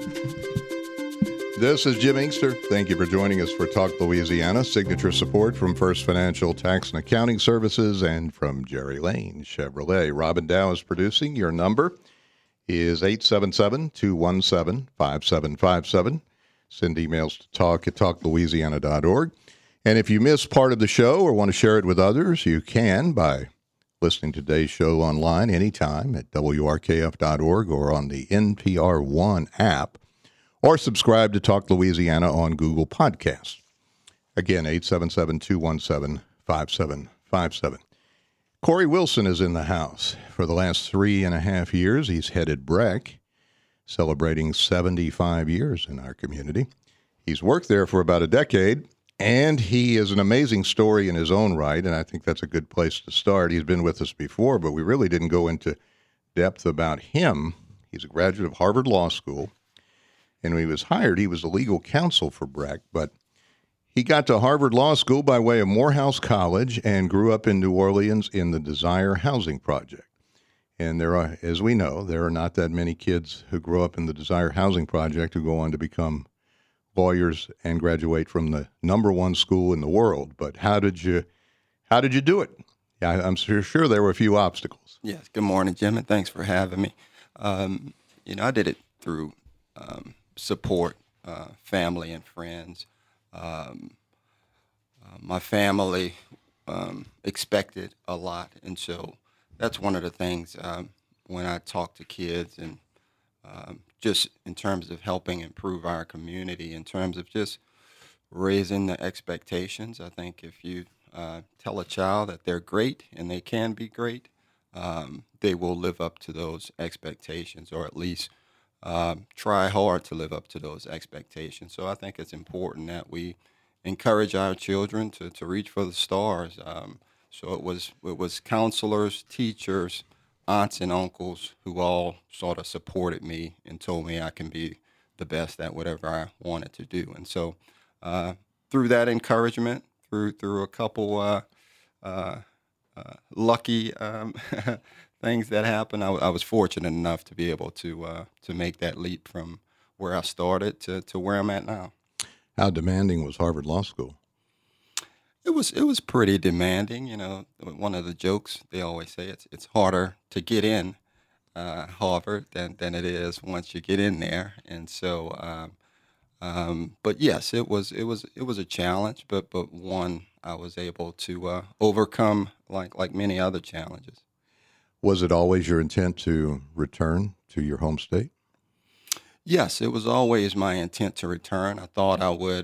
This is Jim Inkster. Thank you for joining us for Talk Louisiana. Signature support from First Financial Tax and Accounting Services and from Jerry Lane Chevrolet. Robin Dow is producing. Your number is 877-217-5757. Send emails to talk@talklouisiana.org. And if you miss part of the show or want to share it with others, you can by listening to today's show online anytime at wrkf.org or on the NPR One app, or subscribe to Talk Louisiana on Google Podcasts. Again, 877-217-5757. Corey Wilson is in the house. For the last 3.5 years, he's headed BREC, celebrating 75 years in our community. He's worked there for about a decade, and he is an amazing story in his own right, and I think that's a good place to start. He's been with us before, but we really didn't go into depth about him. He's a graduate of Harvard Law School, and when he was hired, he was a legal counsel for BREC, but he got to Harvard Law School by way of Morehouse College and grew up in New Orleans in the Desire Housing Project. And there are, as we know, there are not that many kids who grow up in the Desire Housing Project who go on to become lawyers and graduate from the number one school in the world. But how did you do it? Yeah, I'm sure there were a few obstacles. Yes. Good morning, Jim, and thanks for having me. I did it through support, family and friends. My family expected a lot, and so that's one of the things when I talk to kids and just in terms of helping improve our community, in terms of just raising the expectations. I think if you tell a child that they're great and they can be great, they will live up to those expectations, or at least try hard to live up to those expectations. So I think it's important that we encourage our children to reach for the stars. So it was counselors, teachers, aunts and uncles who all sort of supported me and told me I can be the best at whatever I wanted to do. And so through that encouragement, through a couple lucky things that happened, I was fortunate enough to be able to make that leap from where I started to where I'm at now. How demanding was Harvard Law School? It was pretty demanding. One of the jokes they always say, it's harder to get in Harvard than it is once you get in there. And so, but yes, it was a challenge, but one I was able to overcome like many other challenges. Was it always your intent to return to your home state? Yes, it was always my intent to return. I thought I would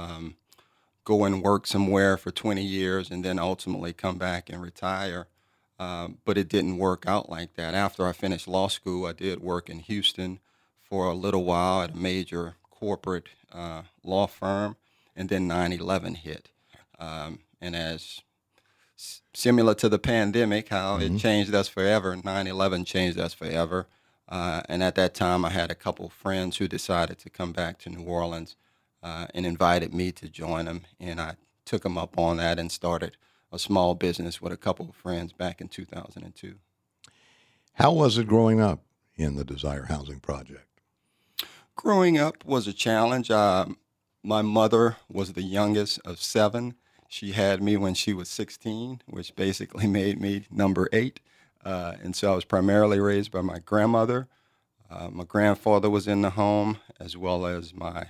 go and work somewhere for 20 years and then ultimately come back and retire. But it didn't work out like that. After I finished law school, I did work in Houston for a little while at a major corporate law firm, and then 9/11 hit. And as similar to the pandemic, how it changed us forever, 9/11 changed us forever. And at that time, I had a couple friends who decided to come back to New Orleans and invited me to join them. And I took them up on that and started a small business with a couple of friends back in 2002. How was it growing up in the Desire Housing Project? Growing up was a challenge. My mother was the youngest of 7. She had me when she was 16, which basically made me number 8. And so I was primarily raised by my grandmother. My grandfather was in the home, as well as my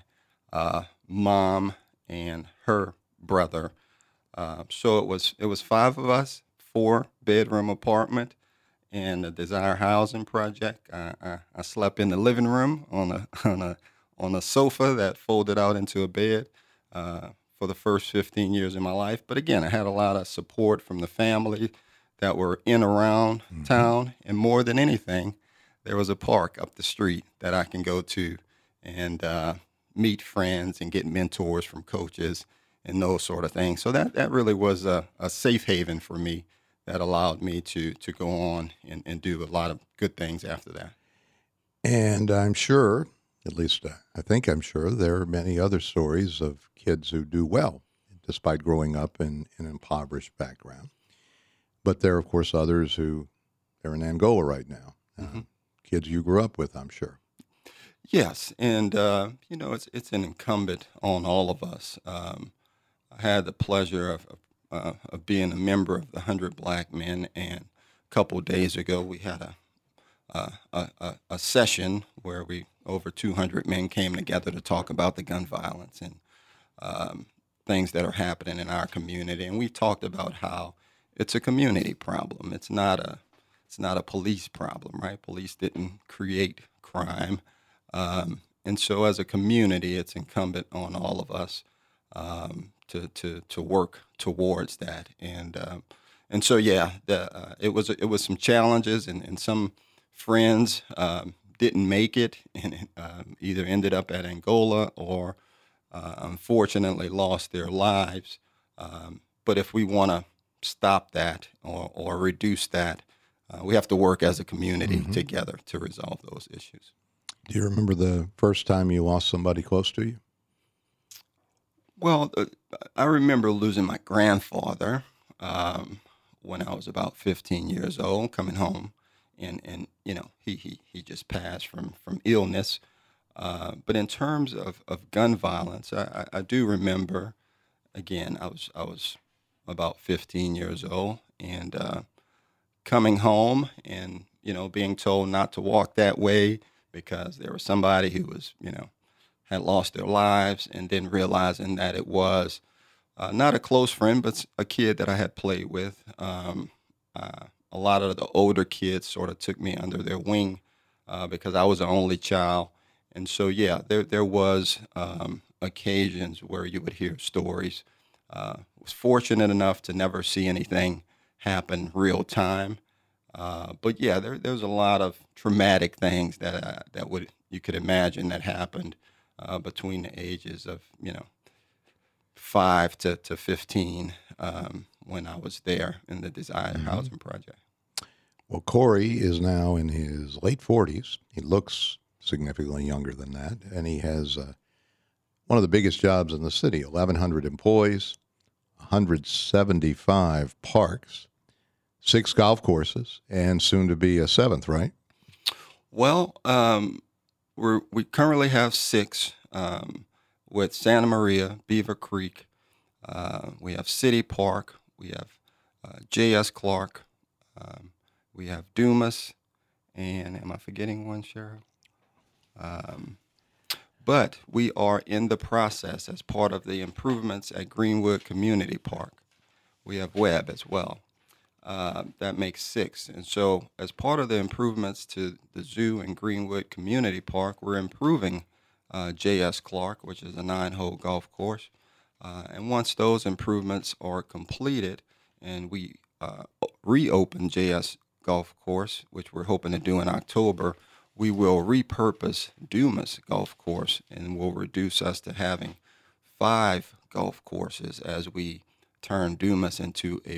mom and her brother. So it was 5 of us, 4-bedroom apartment in the Desire Housing Project. I slept in the living room on a sofa that folded out into a bed for the first 15 years of my life. But again, I had a lot of support from the family that were in around town, and more than anything, there was a park up the street that I can go to and meet friends and get mentors from coaches and those sort of things. So that really was a safe haven for me that allowed me to go on and do a lot of good things after that. And I'm sure, at least I think I'm sure, there are many other stories of kids who do well despite growing up in an impoverished background. But there are, of course, others who, they're in Angola right now. Kids you grew up with, I'm sure. Yes, and it's an incumbent on all of us. I had the pleasure of being a member of the 100 Black Men, and a couple of days ago we had a session where we over 200 men came together to talk about the gun violence and um, things that are happening in our community, and we talked about how it's a community problem. It's not a police problem, right? Police didn't create crime, and so as a community, it's incumbent on all of us to work towards that. And so yeah, it was some challenges, and some friends didn't make it, and either ended up at Angola or unfortunately lost their lives. But if we want to stop that or reduce that, we have to work as a community Hmm. together to resolve those issues. Do you remember the first time you lost somebody close to you? Well, I remember losing my grandfather when I was about 15 years old, coming home, and he just passed from illness. But in terms of gun violence, I do remember. Again, I was about 15 years old, and coming home, and being told not to walk that way because there was somebody who was had lost their lives, and then realizing that it was not a close friend, but a kid that I had played with. A lot of the older kids sort of took me under their wing because I was the only child, and so yeah, there was occasions where you would hear stories. Was fortunate enough to never see anything happen real time, but yeah, there's a lot of traumatic things that would you could imagine that happened between the ages of 5 to 15 when I was there in the Desire Hmm. Housing Project. Well, Corey is now in his late 40s. He looks significantly younger than that, and he has one of the biggest jobs in the city, 1,100 employees, 175 parks, 6 golf courses, and soon to be a seventh, right? Well, we currently have six with Santa Maria, Beaver Creek. We have City Park. We have J.S. Clark. Um, we have Dumas. And am I forgetting one, Cheryl? Um, but we are in the process as part of the improvements at Greenwood Community Park. We have Webb as well. That makes six. And so, as part of the improvements to the zoo and Greenwood Community Park, we're improving J.S. Clark, which is a 9-hole golf course. And once those improvements are completed and we reopen J.S. Golf Course, which we're hoping to do in October, we will repurpose Dumas Golf Course and will reduce us to having 5 golf courses as we turn Dumas into a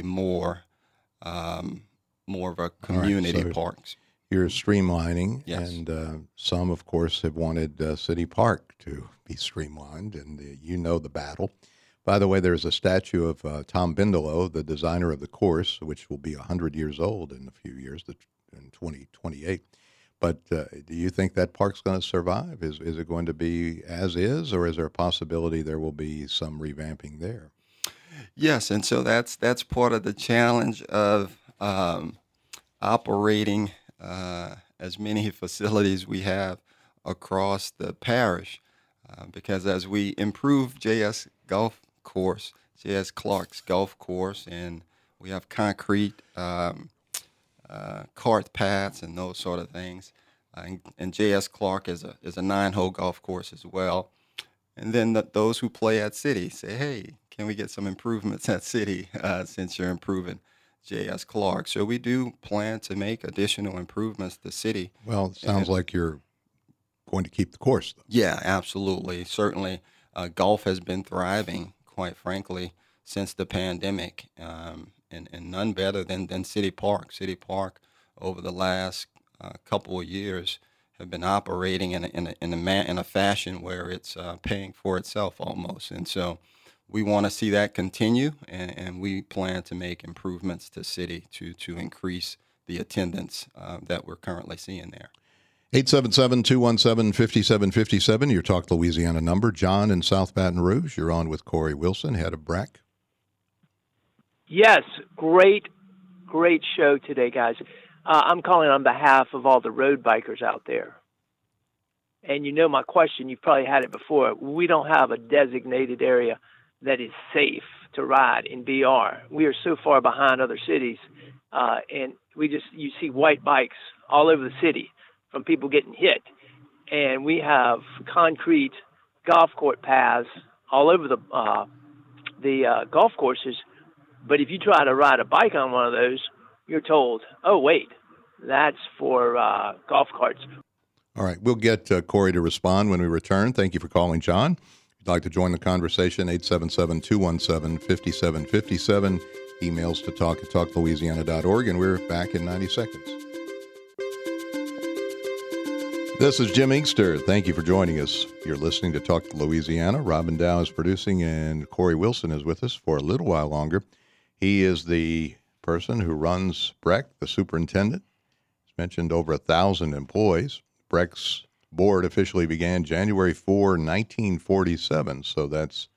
more of a All right. community So parks. you're streamlining, Yes. and some, of course, have wanted City Park to be streamlined, and you know the battle. By the way, there's a statue of Tom Bindelow, the designer of the course, which will be 100 years old in a few years, in 2028. But do you think that park's going to survive? Is it going to be as is, or is there a possibility there will be some revamping there? Yes, and so that's part of the challenge of operating as many facilities we have across the parish, because as we improve J.S. Clark's golf course, and we have concrete cart paths and those sort of things, and J.S. Clark is a 9-hole golf course as well. And then those who play at City say, "Hey, can we get some improvements at City since you're improving J.S. Clark?" So we do plan to make additional improvements to City. Well, it sounds And like you're going to keep the course, though. yeah, absolutely, certainly, golf has been thriving, quite frankly, since the pandemic, and none better than City Park. City Park over the last couple of years have been operating in a fashion where it's paying for itself almost, and so we want to see that continue, and we plan to make improvements to City to increase the attendance that we're currently seeing there. 877-217-5757, your Talk Louisiana number. John in South Baton Rouge, you're on with Corey Wilson, head of BRAC. Yes, great show today, guys. I'm calling on behalf of all the road bikers out there. And you know my question, you've probably had it before. We don't have a designated area that is safe to ride in BR. We are so far behind other cities, and you see white bikes all over the city from people getting hit. And we have concrete golf court paths all over the golf courses. But if you try to ride a bike on one of those, you're told, oh, wait, that's for golf carts. All right, we'll get Corey to respond when we return. Thank you for calling, John. If you'd like to join the conversation, 877-217-5757. Emails to talk@talklouisiana.org, and we're back in 90 seconds. This is Jim Inkster. Thank you for joining us. You're listening to Talk Louisiana. Robin Dow is producing, and Corey Wilson is with us for a little while longer. He is the person who runs BREC, the superintendent. He's mentioned over 1,000 employees. BREC's board officially began January 4, 1947, so that's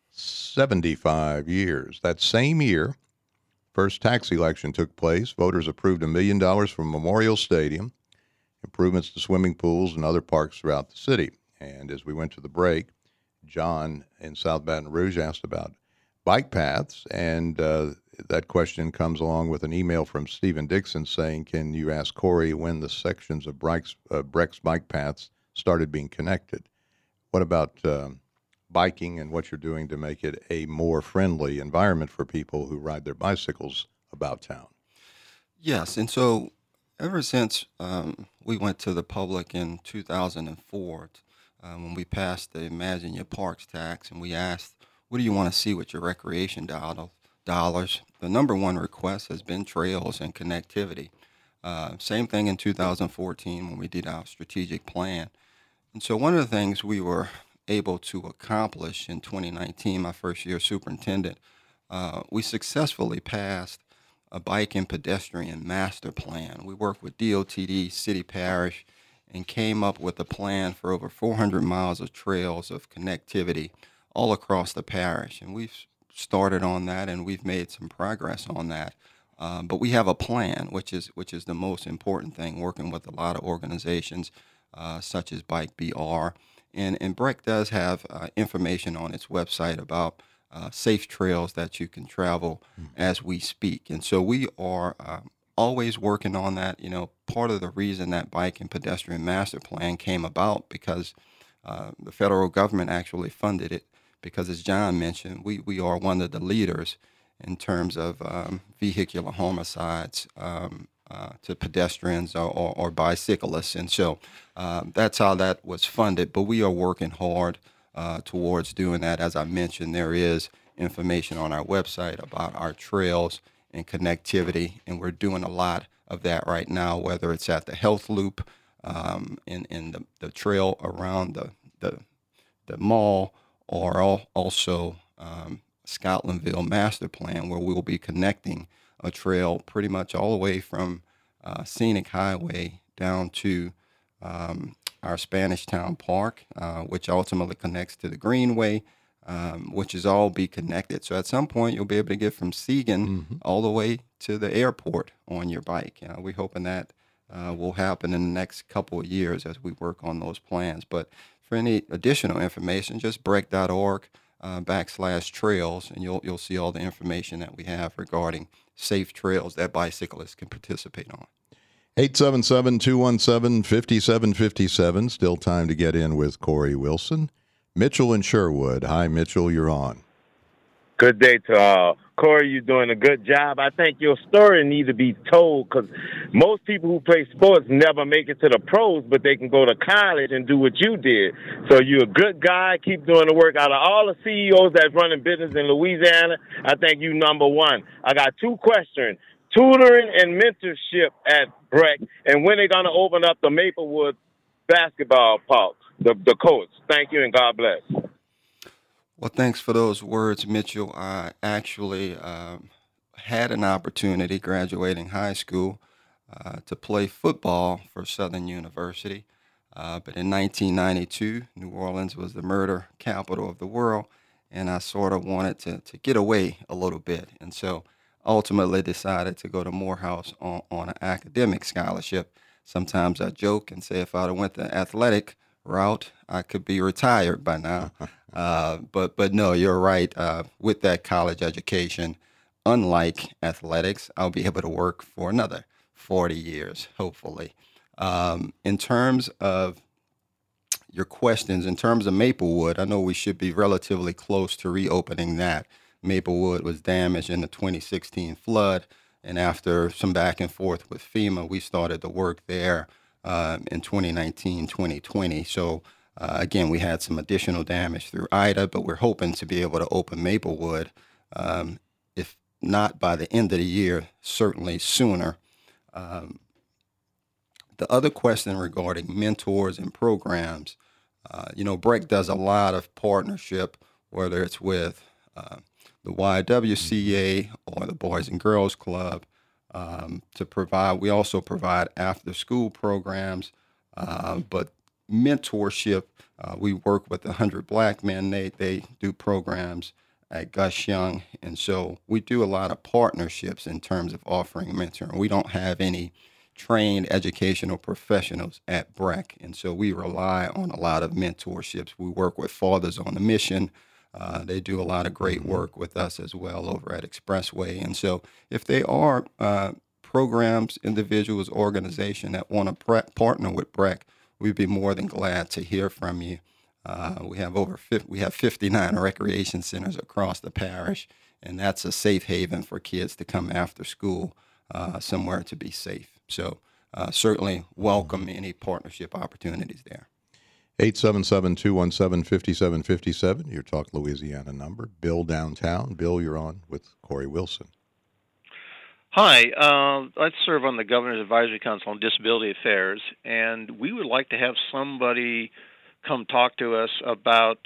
75 years. That same year, first tax election took place. Voters approved $1 million from Memorial Stadium, improvements to swimming pools and other parks throughout the city. And as we went to the break, John in South Baton Rouge asked about bike paths, and that question comes along with an email from Stephen Dixon saying, can you ask Corey when the sections of BREC's bike paths started being connected? What about biking and what you're doing to make it a more friendly environment for people who ride their bicycles about town? Yes, and so ever since we went to the public in 2004, when we passed the Imagine Your Parks tax, and we asked, what do you want to see with your recreation dollars? The number one request has been trails and connectivity. Same thing in 2014 when we did our strategic plan. And so one of the things we were able to accomplish in 2019, my first year as superintendent, we successfully passed a bike and pedestrian master plan. We worked with DOTD, City Parish, and came up with a plan for over 400 miles of trails of connectivity all across the parish. And we've started on that, and we've made some progress on that. But we have a plan, which is the most important thing, working with a lot of organizations such as Bike BR. And BREC does have information on its website about safe trails that you can travel as we speak. And so we are always working on that. You know, part of the reason that Bike and Pedestrian Master Plan came about because the federal government actually funded it, because as John mentioned, we are one of the leaders in terms of vehicular homicides to pedestrians or bicyclists. And so that's how that was funded. But we are working hard towards doing that. As I mentioned, there is information on our website about our trails and connectivity, and we're doing a lot of that right now, whether it's at the Health Loop, in the trail around the mall, or also Scotlandville Master Plan, where we'll be connecting a trail pretty much all the way from Scenic Highway down to our Spanish Town Park, which ultimately connects to the Greenway, which is all be connected. So at some point, you'll be able to get from Seagan all the way to the airport on your bike. We're hoping that will happen in the next couple of years as we work on those plans. But for any additional information, just brec.org /trails, and you'll see all the information that we have regarding safe trails that bicyclists can participate on. 877-217-5757. Still time to get in with Corey Wilson. Mitchell in Sherwood. Hi, Mitchell, you're on. Good day to all. Corey, you're doing a good job. I think your story needs to be told, because most people who play sports never make it to the pros, but they can go to college and do what you did. So you're a good guy. Keep doing the work. Out of all the CEOs that's running business in Louisiana, I think you number one. I got two questions. Tutoring and mentorship at BREC, and when they're going to open up the Maplewood basketball park, the courts. Thank you, and God bless. Well, thanks for those words, Mitchell. I actually had an opportunity graduating high school to play football for Southern University. But in 1992, New Orleans was the murder capital of the world, and I sort of wanted to get away a little bit. And so ultimately decided to go to Morehouse on an academic scholarship. Sometimes I joke and say if I'd have went the athletic route, I could be retired by now. But no, you're right. With that college education, unlike athletics, I'll be able to work for another 40 years, hopefully. In terms of your questions, in terms of Maplewood, I know we should be relatively close to reopening that. Maplewood was damaged in the 2016 flood, and after some back and forth with FEMA, we started the work there in 2019, 2020. So again, we had some additional damage through Ida, but we're hoping to be able to open Maplewood, if not by the end of the year, certainly sooner. The other question regarding mentors and programs, Breck does a lot of partnership, whether it's with the YWCA or the Boys and Girls Club, to provide. We also provide after-school programs, but mentorship. We work with the 100 Black Men. They do programs at Gus Young, and so we do a lot of partnerships in terms of offering mentoring. We don't have any trained educational professionals at Breck, and so we rely on a lot of mentorships. We work with Fathers on a Mission. They do a lot of great work with us as well over at Expressway. And so if they are programs, individuals, organizations that want to partner with Breck, we'd be more than glad to hear from you. We have 59 recreation centers across the parish, and that's a safe haven for kids to come after school, somewhere to be safe. So certainly welcome any partnership opportunities there. 877-217-5757, your Talk Louisiana number. Bill downtown. Bill, you're on with Corey Wilson. Hi, I serve on the Governor's Advisory Council on Disability Affairs, and we would like to have somebody come talk to us about,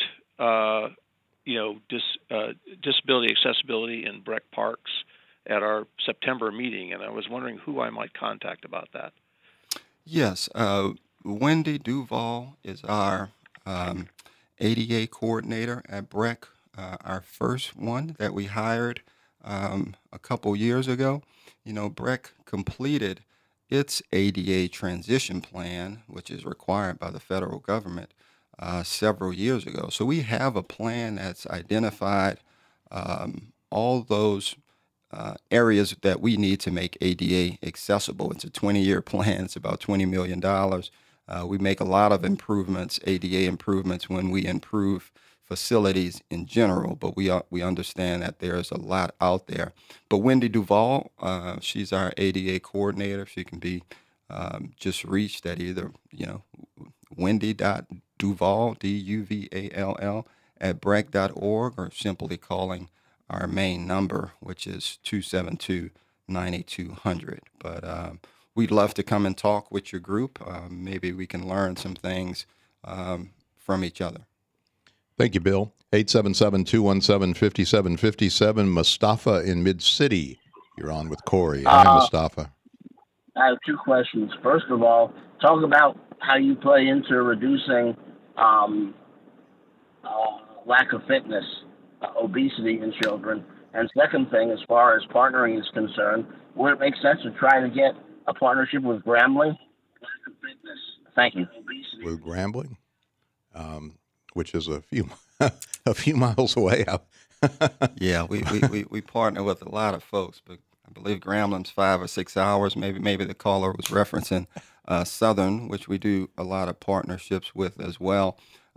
disability accessibility in Breck Parks at our September meeting, and I was wondering who I might contact about that. Yes, Wendy Duval is our ADA coordinator at Breck, our first one that we hired a couple years ago. Breck completed its ADA transition plan, which is required by the federal government, several years ago. So we have a plan that's identified all those areas that we need to make ADA accessible. It's a 20-year plan. It's about $20 million. We make a lot of improvements, ADA improvements, when we improve facilities in general, but we understand that there's a lot out there. But Wendy Duval, she's our ADA coordinator. She can be just reached at either, Wendy.Duval, Duvall, at breck.org, or simply calling our main number, which is 272-9200. But we'd love to come and talk with your group. Maybe we can learn some things from each other. Thank you, Bill. 877-217-5757. Mustafa in Mid-City. You're on with Corey. Hi, Mustafa. I have two questions. First of all, talk about how you play into reducing lack of fitness, obesity in children. And second thing, as far as partnering is concerned, would it make sense to try to get a partnership with Grambling? Lack of fitness. Thank you. With Grambling, which is a few miles away. Yeah, we partner with a lot of folks, but I believe Grambling's 5 or 6 hours. Maybe the caller was referencing Southern, which we do a lot of partnerships with as well.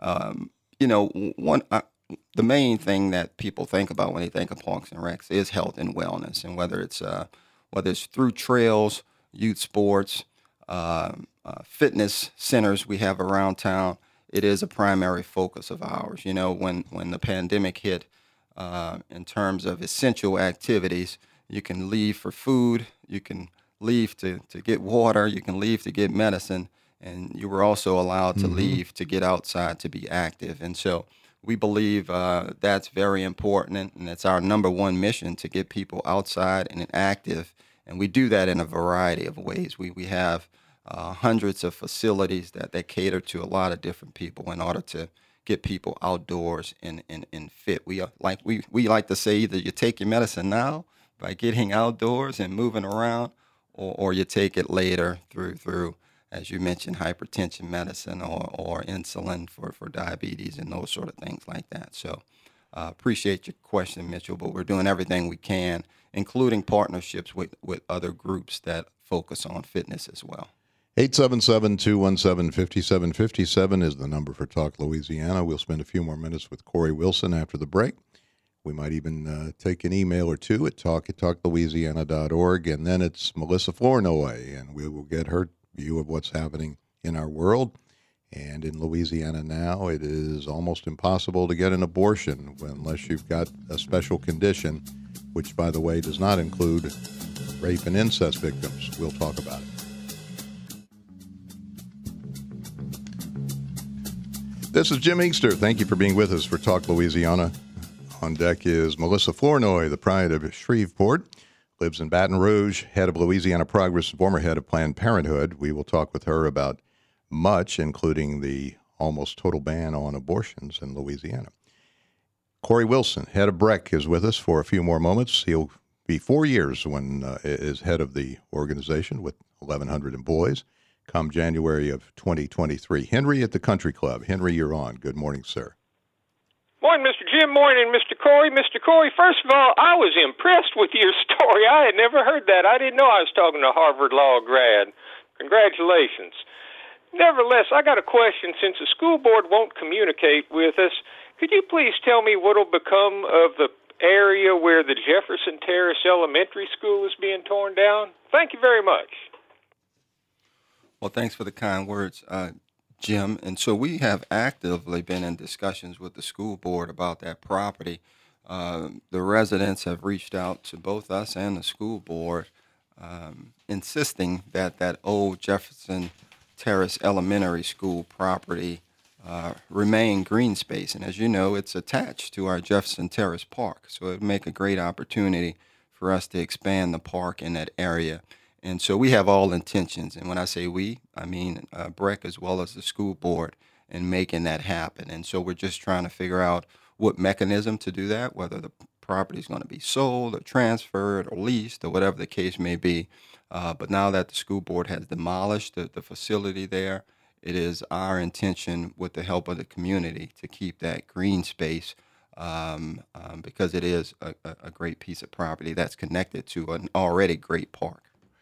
The main thing that people think about when they think of Parks and Recs is health and wellness, and whether it's through trails, youth sports, fitness centers we have around town. It is a primary focus of ours. When the pandemic hit, in terms of essential activities, you can leave for food, you can leave to get water, you can leave to get medicine, and you were also allowed to leave to get outside to be active. And so we believe that's very important, and it's our number one mission to get people outside and active And we do that in a variety of ways. We have hundreds of facilities that cater to a lot of different people in order to get people outdoors and fit. We like to say either you take your medicine now by getting outdoors and moving around, or you take it later through as you mentioned, hypertension medicine or insulin for diabetes and those sort of things like that. So appreciate your question, Mitchell, but we're doing everything we can, including partnerships with other groups that focus on fitness as well. 877-217-5757 is the number for Talk Louisiana. We'll spend a few more minutes with Corey Wilson after the break. We might even take an email or two at talk@talklouisiana.org, and then it's Melissa Flournoy, and we will get her view of what's happening in our world. And in Louisiana now, it is almost impossible to get an abortion unless you've got a special condition, which, by the way, does not include rape and incest victims. We'll talk about it. This is Jim Inkster. Thank you for being with us for Talk Louisiana. On deck is Melissa Flournoy, the pride of Shreveport, lives in Baton Rouge, head of Louisiana Progress, former head of Planned Parenthood. We will talk with her about much, including the almost total ban on abortions in Louisiana. Corey Wilson, head of BREC, is with us for a few more moments. He'll be 4 years when is head of the organization with 1,100 employees come January of 2023. Henry at the Country Club. Henry, you're on. Good morning, sir. Morning, Mr. Jim. Morning, Mr. Corey. Mr. Corey, first of all, I was impressed with your story. I had never heard that. I didn't know I was talking to a Harvard Law grad. Congratulations. Nevertheless, I got a question. Since the school board won't communicate with us, could you please tell me what will become of the area where the Jefferson Terrace Elementary School is being torn down? Thank you very much. Well, thanks for the kind words, Jim. And so we have actively been in discussions with the school board about that property. The residents have reached out to both us and the school board, insisting that that old Jefferson Terrace Elementary School property remain green space. And as you know, it's attached to our Jefferson Terrace Park. So it would make a great opportunity for us to expand the park in that area. And so we have all intentions, and when I say we, I mean BREC as well as the school board, in making that happen. And so we're just trying to figure out what mechanism to do that, whether the property is going to be sold or transferred or leased or whatever the case may be. But now that the school board has demolished the facility there, it is our intention, with the help of the community, to keep that green space because it is a great piece of property that's connected to an already great park.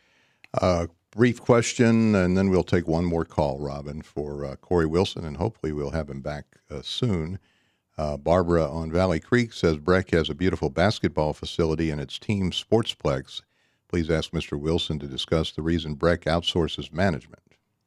Brief question, and then we'll take one more call, Robin, for Corey Wilson, and hopefully we'll have him back soon. Barbara on Valley Creek says BREC has a beautiful basketball facility in its team sportsplex. Please ask Mr. Wilson to discuss the reason BREC outsources management.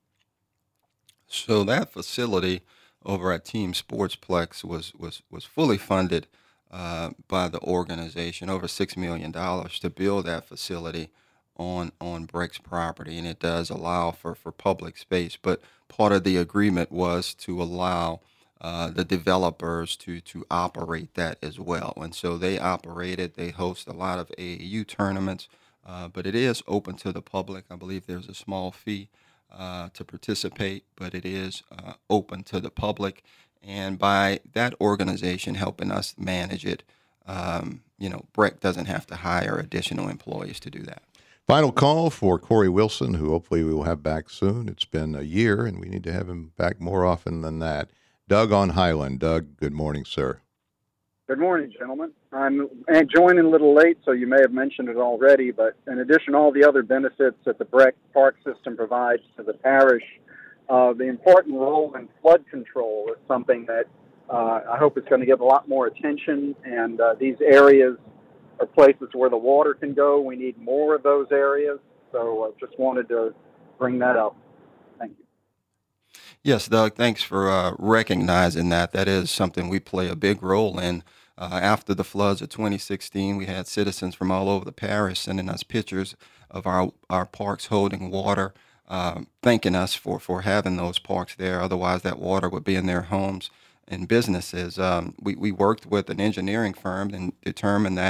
So that facility over at Team Sportsplex was fully funded by the organization, over $6 million to build that facility on BREC's property, and it does allow for public space. But part of the agreement was to allow the developers to operate that as well. And so they operate it. They host a lot of AAU tournaments, but it is open to the public. I believe there's a small fee to participate, but it is open to the public. And by that organization helping us manage it, BREC doesn't have to hire additional employees to do that. Final call for Corey Wilson, who hopefully we will have back soon. It's been a year, and we need to have him back more often than that. Doug on Highland. Doug, good morning, sir. Good morning, gentlemen. I'm joining a little late, so you may have mentioned it already, but in addition to all the other benefits that the BREC Park system provides to the parish, the important role in flood control is something that I hope is going to get a lot more attention, and these areas are places where the water can go. We need more of those areas, so I just wanted to bring that up. Thank you. Yes, Doug, thanks for recognizing that. That is something we play a big role in. After the floods of 2016, we had citizens from all over the parish sending us pictures of our parks holding water, thanking us for having those parks there. Otherwise, that water would be in their homes and businesses. We worked with an engineering firm and determined that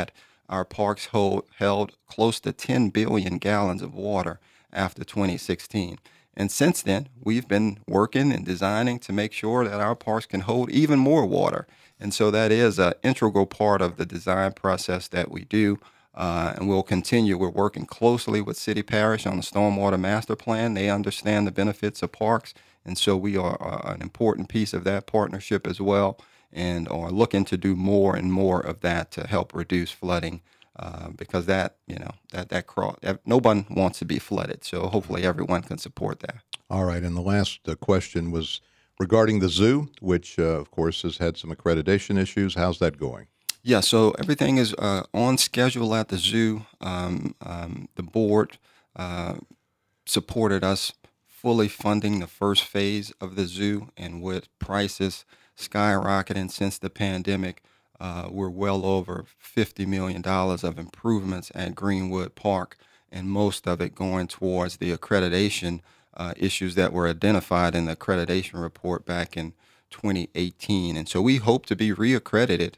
our parks held close to 10 billion gallons of water after 2016. And since then, we've been working and designing to make sure that our parks can hold even more water. And so that is an integral part of the design process that we do. And we'll continue. We're working closely with City Parish on the Stormwater Master Plan. They understand the benefits of parks. And so we are an important piece of that partnership as well, and are looking to do more and more of that to help reduce flooding, because no one wants to be flooded. So hopefully everyone can support that. All right. And the last question was regarding the zoo, which, of course, has had some accreditation issues. How's that going? Yeah, so everything is on schedule at the zoo. The board supported us fully funding the first phase of the zoo, and with prices skyrocketing since the pandemic, we're well over $50 million of improvements at Greenwood Park, and most of it going towards the accreditation issues that were identified in the accreditation report back in 2018. And so we hope to be reaccredited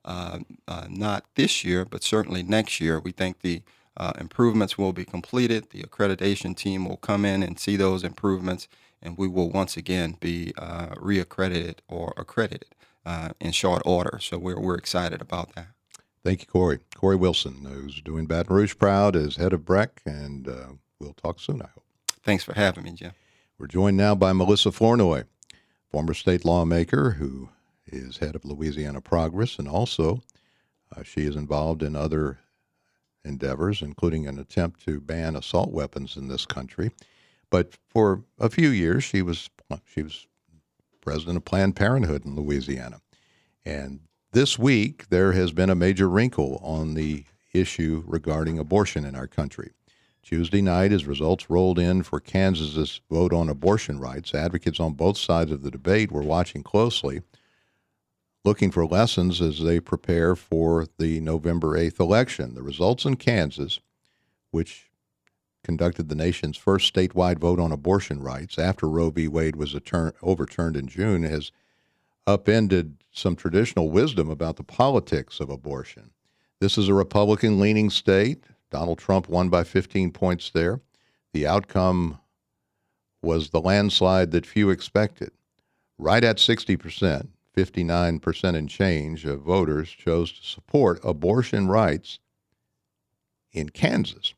not this year, but certainly next year. We think the improvements will be completed. The accreditation team will come in and see those improvements, and we will once again be reaccredited or accredited in short order. So we're excited about that. Thank you, Corey. Corey Wilson, who's doing Baton Rouge proud as head of BREC, and we'll talk soon, I hope. Thanks for having me, Jim. We're joined now by Melissa Flournoy, former state lawmaker who is head of Louisiana Progress, and also she is involved in other endeavors, including an attempt to ban assault weapons in this country. But for a few years, she was president of Planned Parenthood in Louisiana. And this week, there has been a major wrinkle on the issue regarding abortion in our country. Tuesday night, as results rolled in for Kansas's vote on abortion rights, advocates on both sides of the debate were watching closely, looking for lessons as they prepare for the November 8th election. The results in Kansas, which conducted the nation's first statewide vote on abortion rights after Roe v. Wade was overturned in June, has upended some traditional wisdom about the politics of abortion. This is a Republican-leaning state. Donald Trump won by 15 points there. The outcome was the landslide that few expected. Right at 60%, 59% and change of voters chose to support abortion rights in Kansas.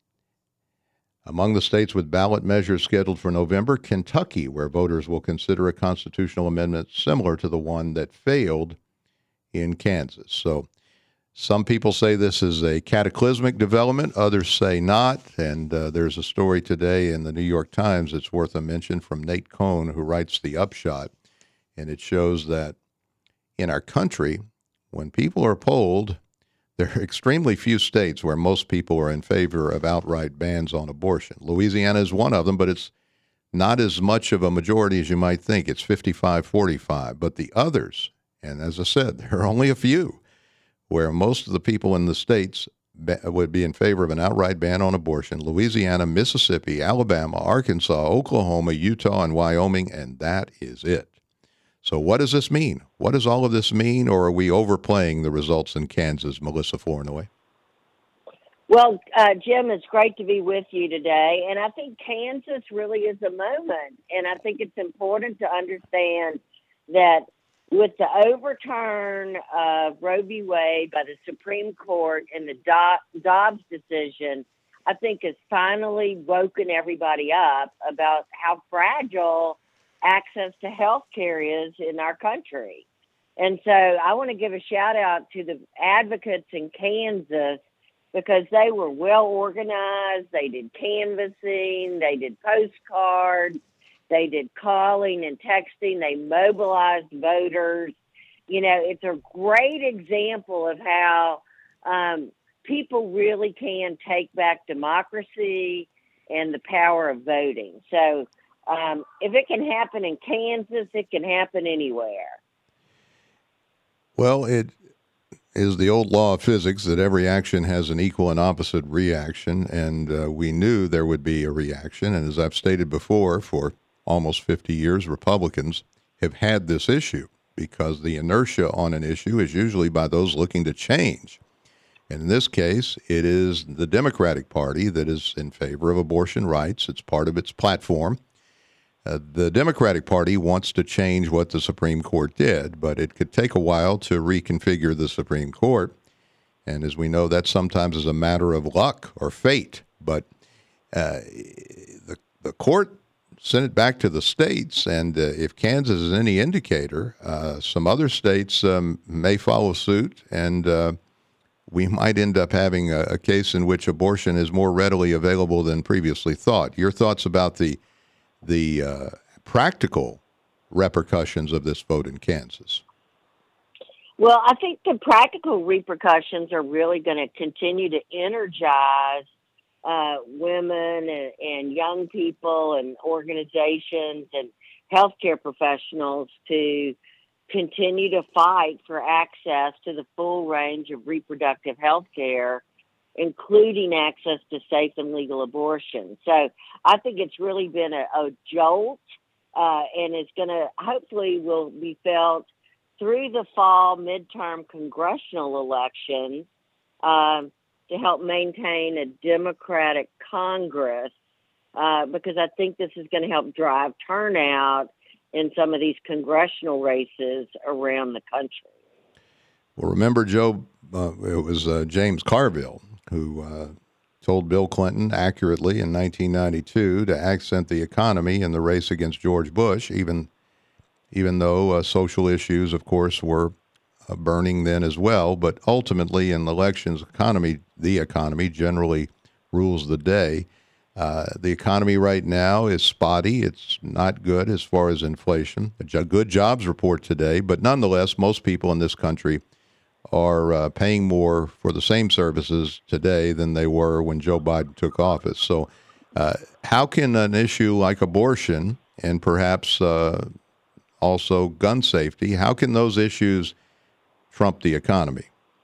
Among the states with ballot measures scheduled for November, Kentucky, where voters will consider a constitutional amendment similar to the one that failed in Kansas. So some people say this is a cataclysmic development, others say not, and there's a story today in the New York Times that's worth a mention from Nate Cohn, who writes The Upshot, and it shows that in our country, when people are polled, there are extremely few states where most people are in favor of outright bans on abortion. Louisiana is one of them, but it's not as much of a majority as you might think. It's 55-45. But the others, and as I said, there are only a few, where most of the people in the states would be in favor of an outright ban on abortion: Louisiana, Mississippi, Alabama, Arkansas, Oklahoma, Utah, and Wyoming, and that is it. So what does this mean? What does all of this mean, or are we overplaying the results in Kansas, Melissa Flournoy? Well, Jim, it's great to be with you today, and I think Kansas really is a moment, and I think it's important to understand that with the overturn of Roe v. Wade by the Supreme Court and the Dobbs decision, I think has finally woken everybody up about how fragile access to health care is in our country. And so I want to give a shout out to the advocates in Kansas, because they were well organized. They did canvassing, they did postcards, they did calling and texting, they mobilized voters. You know, it's a great example of how people really can take back democracy and the power of voting. So if it can happen in Kansas, it can happen anywhere. Well, it is the old law of physics that every action has an equal and opposite reaction, and we knew there would be a reaction. And as I've stated before, for almost 50 years, Republicans have had this issue because the inertia on an issue is usually by those looking to change. And in this case, it is the Democratic Party that is in favor of abortion rights. It's part of its platform. The Democratic Party wants to change what the Supreme Court did, but it could take a while to reconfigure the Supreme Court. And as we know, that sometimes is a matter of luck or fate. But the court sent it back to the states, and if Kansas is any indicator, some other states may follow suit, and we might end up having a case in which abortion is more readily available than previously thought. Your thoughts about the practical repercussions of this vote in Kansas? Well, I think the practical repercussions are really going to continue to energize women and young people and organizations and healthcare professionals to continue to fight for access to the full range of reproductive health care, including access to safe and legal abortion. So I think it's really been a jolt, and it's going to hopefully will be felt through the fall midterm congressional elections to help maintain a Democratic Congress, because I think this is going to help drive turnout in some of these congressional races around the country. Well, remember, Joe, it was James Carville who told Bill Clinton accurately in 1992 to accent the economy in the race against George Bush, even though social issues, of course, were burning then as well. But ultimately, in elections, the economy generally rules the day. The economy right now is spotty. It's not good as far as inflation. A good jobs report today, but nonetheless, most people in this country are paying more for the same services today than they were when Joe Biden took office. So how can an issue like abortion and perhaps also gun safety, how can those issues trump the economy?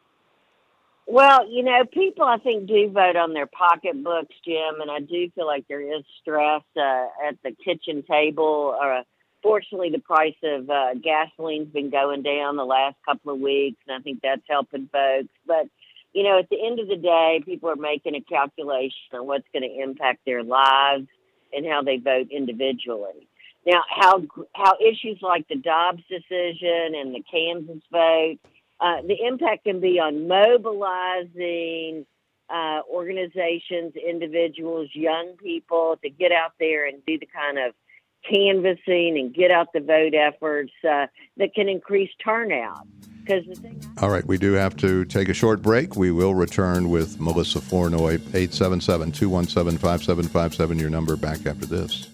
Well, people, I think, do vote on their pocketbooks, Jim, and I do feel like there is stress at the kitchen table. Fortunately, the price of gasoline's been going down the last couple of weeks, and I think that's helping folks. But, at the end of the day, people are making a calculation on what's going to impact their lives and how they vote individually. Now, how issues like the Dobbs decision and the Kansas vote, the impact can be on mobilizing organizations, individuals, young people to get out there and do the kind of canvassing and get out the vote efforts that can increase turnout. All right, we do have to take a short break. We will return with Melissa Flournoy, 877-217-5757, your number, back after this.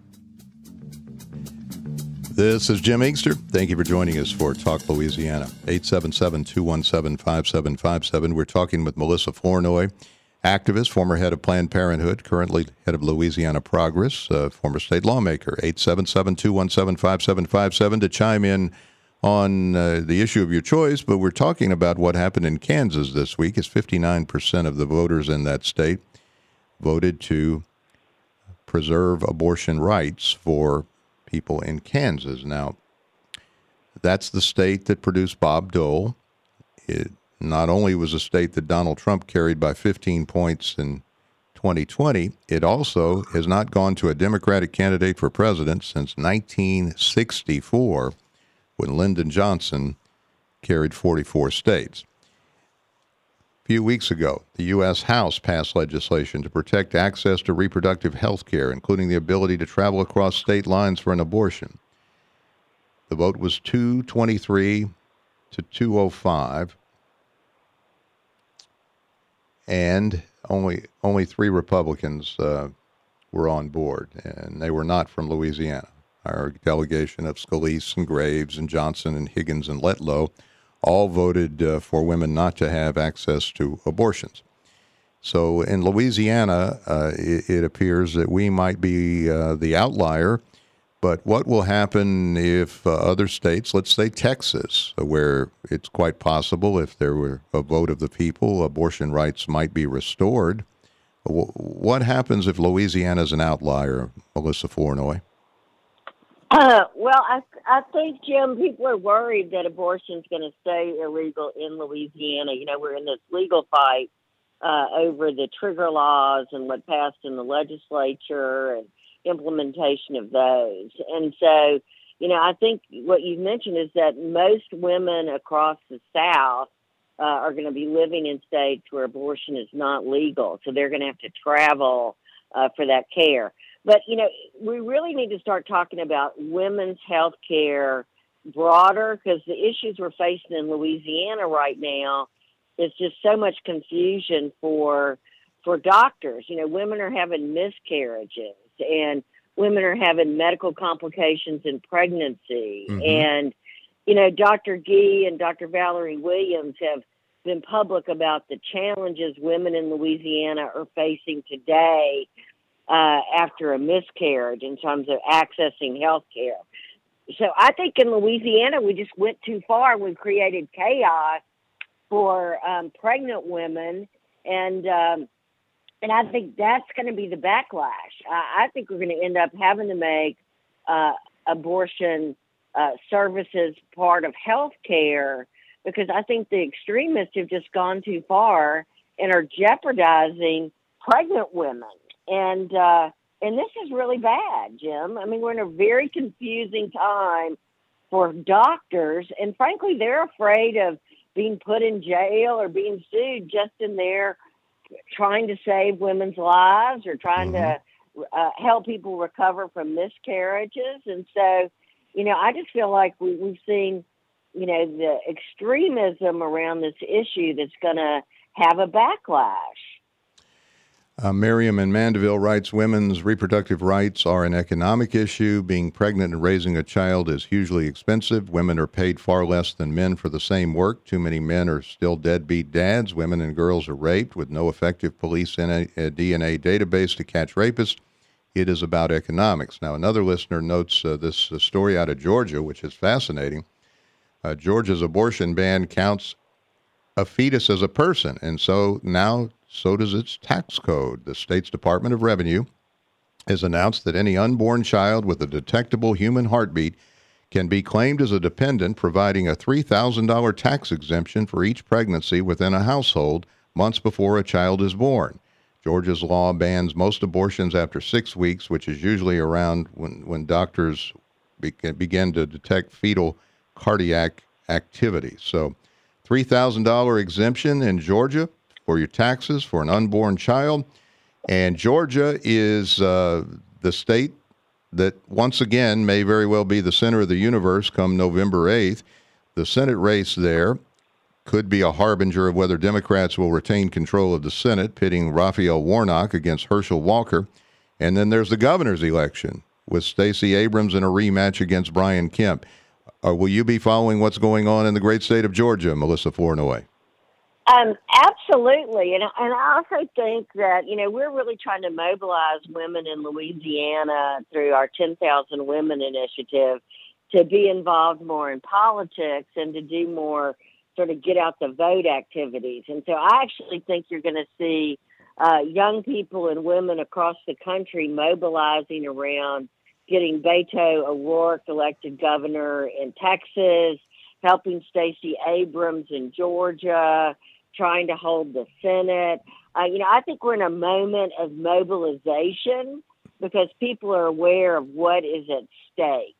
This is Jim Inkster. Thank you for joining us for Talk Louisiana. 877-217-5757. We're talking with Melissa Flournoy, activist, former head of Planned Parenthood, currently head of Louisiana Progress, former state lawmaker. 877-217-5757 to chime in on the issue of your choice. But we're talking about what happened in Kansas this week. As 59% of the voters in that state voted to preserve abortion rights for people in Kansas. Now, that's the state that produced Bob Dole. It not only was a state that Donald Trump carried by 15 points in 2020, it also has not gone to a Democratic candidate for president since 1964, when Lyndon Johnson carried 44 states. A few weeks ago, the U.S. House passed legislation to protect access to reproductive health care, including the ability to travel across state lines for an abortion. The vote was 223 to 205, and only 3 Republicans were on board, and they were not from Louisiana. Our delegation of Scalise and Graves and Johnson and Higgins and Letlow all voted for women not to have access to abortions. So in Louisiana, it appears that we might be the outlier. But what will happen if other states, let's say Texas, where it's quite possible if there were a vote of the people, abortion rights might be restored? What happens if Louisiana is an outlier, Melissa Flournoy? I think, Jim, people are worried that abortion is going to stay illegal in Louisiana. You know, we're in this legal fight over the trigger laws and what passed in the legislature and implementation of those. And so, you know, I think what you mentioned is that most women across the South are going to be living in states where abortion is not legal. So they're going to have to travel for that care. But, you know, we really need to start talking about women's health care broader, because the issues we're facing in Louisiana right now is just so much confusion for doctors. You know, women are having miscarriages, and women are having medical complications in pregnancy. Mm-hmm. And, you know, Dr. Gee and Dr. Valerie Williams have been public about the challenges women in Louisiana are facing today after a miscarriage in terms of accessing health care. So I think in Louisiana, we just went too far. We've created chaos for pregnant women, and I think that's going to be the backlash. I think we're going to end up having to make abortion services part of health care, because I think the extremists have just gone too far and are jeopardizing pregnant women. And this is really bad, Jim. I mean, we're in a very confusing time for doctors, and frankly, they're afraid of being put in jail or being sued just in there trying to save women's lives or trying to help people recover from miscarriages. And so, you know, I just feel like we've seen, you know, the extremism around this issue that's going to have a backlash. Miriam in Mandeville writes, women's reproductive rights are an economic issue. Being pregnant and raising a child is hugely expensive. Women are paid far less than men for the same work. Too many men are still deadbeat dads. Women and girls are raped with no effective police DNA database to catch rapists. It is about economics. Now, another listener notes this story out of Georgia, which is fascinating. Georgia's abortion ban counts a fetus as a person, and so does its tax code. The state's Department of Revenue has announced that any unborn child with a detectable human heartbeat can be claimed as a dependent, providing a $3,000 tax exemption for each pregnancy within a household months before a child is born. Georgia's law bans most abortions after 6 weeks, which is usually around when doctors begin to detect fetal cardiac activity. So $3,000 exemption in Georgia for your taxes for an unborn child. And Georgia is the state that, once again, may very well be the center of the universe come November 8th. The Senate race there could be a harbinger of whether Democrats will retain control of the Senate, pitting Raphael Warnock against Herschel Walker. And then there's the governor's election with Stacey Abrams in a rematch against Brian Kemp. Will you be following what's going on in the great state of Georgia, Melissa Flournoy? Absolutely. And I also think that, you know, we're really trying to mobilize women in Louisiana through our 10,000 Women initiative to be involved more in politics and to do more sort of get out the vote activities. And so I actually think you're going to see young people and women across the country mobilizing around getting Beto O'Rourke elected governor in Texas, helping Stacey Abrams in Georgia, trying to hold the Senate. You know, I think we're in a moment of mobilization because people are aware of what is at stake.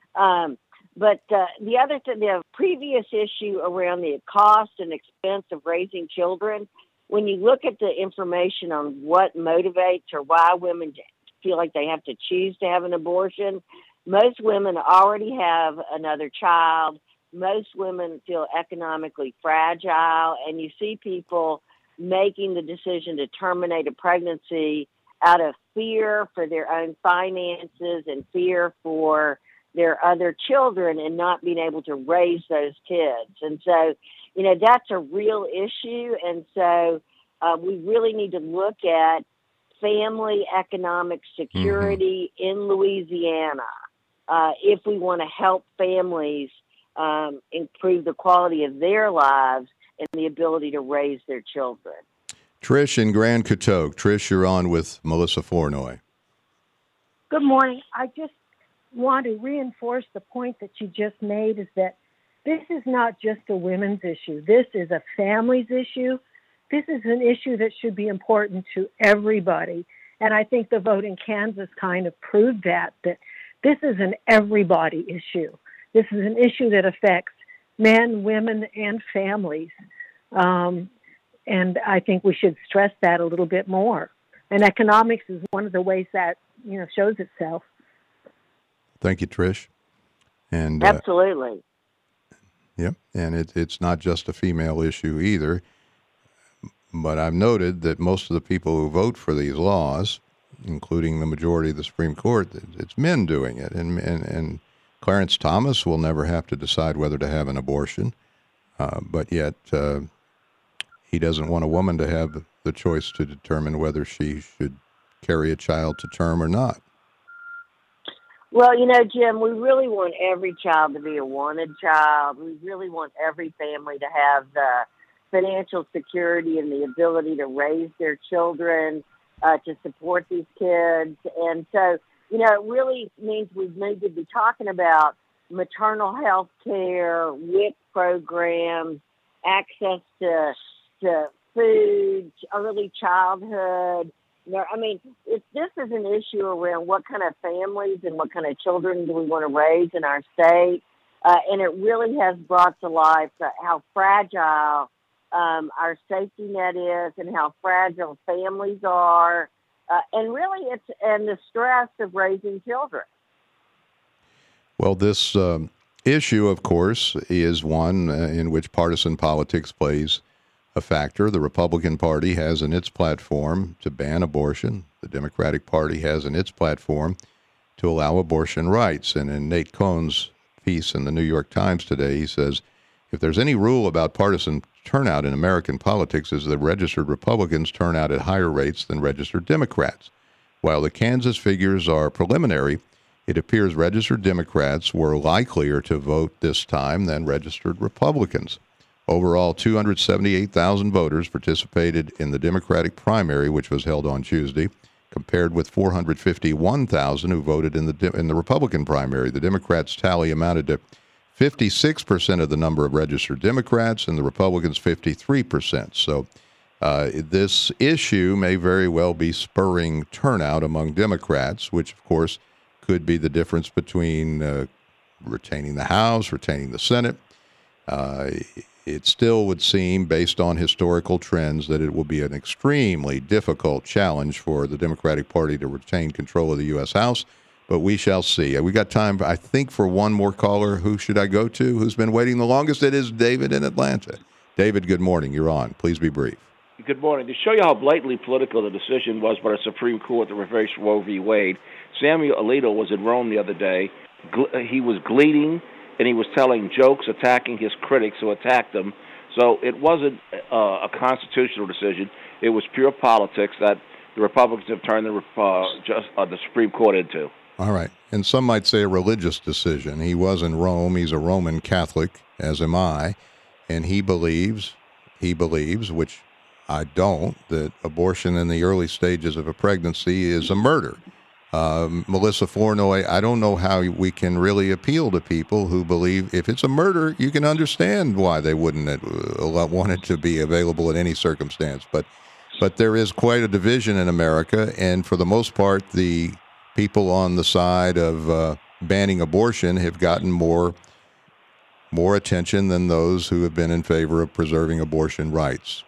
But the other thing, the previous issue around the cost and expense of raising children, when you look at the information on what motivates or why women feel like they have to choose to have an abortion, most women already have another child. Most women feel economically fragile, and you see people making the decision to terminate a pregnancy out of fear for their own finances and fear for their other children and not being able to raise those kids. And so, you know, that's a real issue. And so we really need to look at family economic security in Louisiana if we want to help families improve the quality of their lives and the ability to raise their children. Trish in Grand Coteau. Trish, you're on with Melissa Flournoy. Good morning. want to reinforce the point that you just made is that this is not just a women's issue. This is a family's issue. This is an issue that should be important to everybody. And I think the vote in Kansas kind of proved that this is an everybody issue. This is an issue that affects men, women, and families. And I think we should stress that a little bit more. And economics is one of the ways that, shows itself. Thank you, Trish. And absolutely. Yep. And it's not just a female issue either. But I've noted that most of the people who vote for these laws, including the majority of the Supreme Court, it's men doing it. And Clarence Thomas will never have to decide whether to have an abortion. But yet he doesn't want a woman to have the choice to determine whether she should carry a child to term or not. Well, Jim, we really want every child to be a wanted child. We really want every family to have the financial security and the ability to raise their children, to support these kids. And so, it really means we need to be talking about maternal health care, WIC programs, access to food, early childhood. If this is an issue around what kind of families and what kind of children do we want to raise in our state, and it really has brought to life how fragile our safety net is and how fragile families are, and really and the stress of raising children. Well, this issue, of course, is one in which partisan politics plays a factor. The Republican Party has in its platform to ban abortion. The Democratic Party has in its platform to allow abortion rights. And in Nate Cohn's piece in the New York Times today, he says, if there's any rule about partisan turnout in American politics, is that registered Republicans turn out at higher rates than registered Democrats. While the Kansas figures are preliminary, it appears registered Democrats were likelier to vote this time than registered Republicans. Overall, 278,000 voters participated in the Democratic primary, which was held on Tuesday, compared with 451,000 who voted in the Republican primary. The Democrats' tally amounted to 56% of the number of registered Democrats, and the Republicans 53%. So this issue may very well be spurring turnout among Democrats, which, of course, could be the difference between retaining the House, retaining the Senate. It still would seem, based on historical trends, that it will be an extremely difficult challenge for the Democratic Party to retain control of the U.S. House, but we shall see. We got time, I think, for one more caller. Who should I go to? Who's been waiting the longest? It is David in Atlanta. David, good morning. You're on. Please be brief. Good morning. To show you how blatantly political the decision was by the Supreme Court to reverse Roe v. Wade, Samuel Alito was in Rome the other day. He was gleaning, and he was telling jokes, attacking his critics who attacked him. So it wasn't a constitutional decision. It was pure politics that the Republicans have turned the Supreme Court into. All right. And some might say a religious decision. He was in Rome. He's a Roman Catholic, as am I. And he believes, which I don't, that abortion in the early stages of a pregnancy is a murder. Melissa Flournoy, I don't know how we can really appeal to people who believe if it's a murder, you can understand why they wouldn't want it to be available in any circumstance. But there is quite a division in America, and for the most part, the people on the side of banning abortion have gotten more attention than those who have been in favor of preserving abortion rights.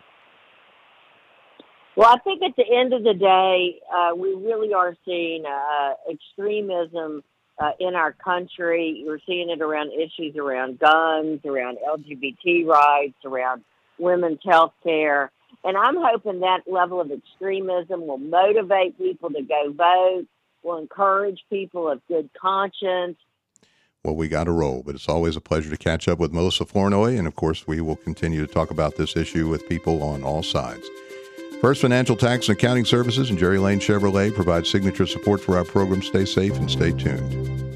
Well, I think at the end of the day, we really are seeing extremism in our country. We're seeing it around issues around guns, around LGBT rights, around women's health care. And I'm hoping that level of extremism will motivate people to go vote, will encourage people of good conscience. Well, we got to roll, but it's always a pleasure to catch up with Melissa Flournoy. And, of course, we will continue to talk about this issue with people on all sides. First Financial Tax and Accounting Services and Jerry Lane Chevrolet provide signature support for our program. Stay safe and stay tuned.